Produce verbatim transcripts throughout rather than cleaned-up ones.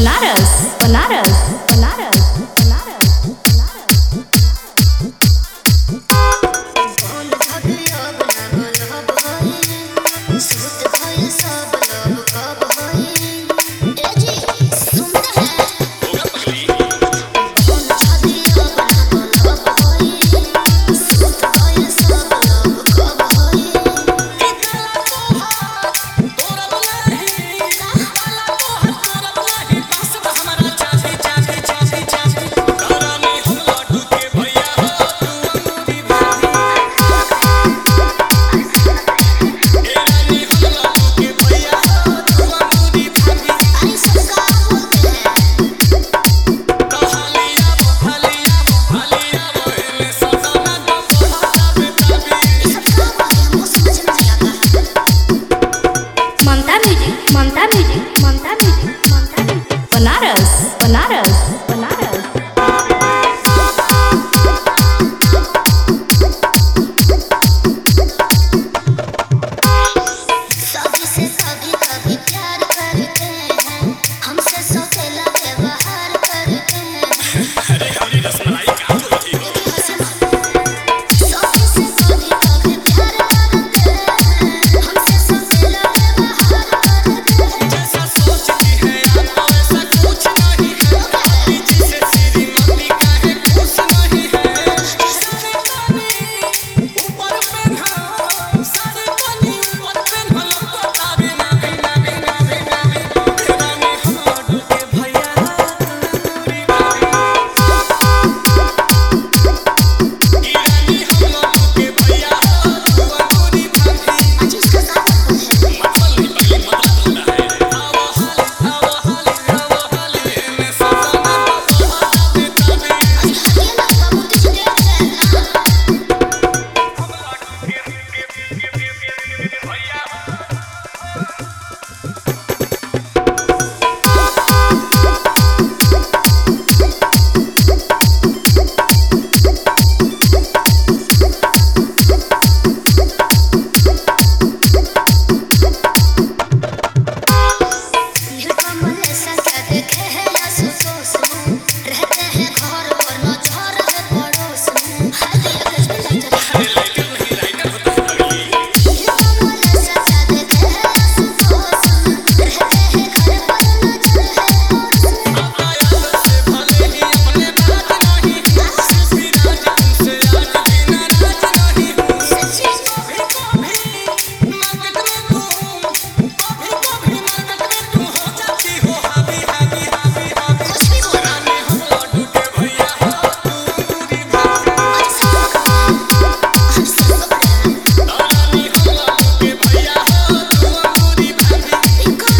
Banaras Banaras Banaras Banaras Mamta music Mamta music Mamta music Banaras Banaras Banaras सभी से कभी कभी प्यार करते हैं, हमसे सोचेला व्यवहार करते हैं। अरे हमारी रसमलाई क्या बोलती हो? सभी से कभी कभी प्यार करते हैं, हमसे सोचेला व्यवहार करते हैं। जैसा सोचती है आप वैसा कुछ नहीं है, जिसे श्रीमती कहे कुछ नहीं है। सारे पानी ऊपर पहना, सारे पानी ऊपर पहना, लोग ताबे ना बिना बिना बिना बिना रानी हम डूबे भैया पूरी बारी गिरानी हम लोग के भैया पूरी बारी। आज इसका साथ है। मतलब नहीं पहले मतलब होना है। आओ हाली आओ हाली आओ हाली में सजना ताबे ताबे आज हरियाणा का मुझे देख लेना। नीलकमल ऐसा क्या देखे है आसुतोष में, रहते हैं घर पर न छोड़ है पड़ोस में। हाली अगज में लाइटर है। लाइटर नहीं लाइटर होता है पगली। नीलकमल ऐसा क्या देखे है आसुतोष में, रहते हैं घर पर न छोड़ है पड़ोस में। आया से भले ही अपने बात नहीं हूँ, सिर्फ राज तुमसे आज भी नाराज नहीं हूँ। सच्ची कभी कभी मांगत में तू, कभी कभी मांगत में तू हो जाती हो हावी हावी हावी हावी। कुछ भी बोला रानी हम लड्डू के भैया पूरी बारी आज सब आज सब रानी हम लड्डू के भैया पूरी बारी इनको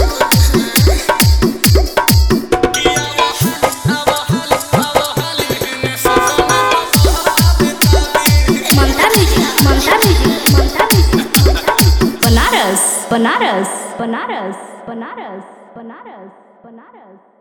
किया वो हाली आओ हाली आओ हाली में सजना ताबे ताबे Mamta music Mamta music Mamta music Banaras Banaras Banaras Banaras Banaras Banaras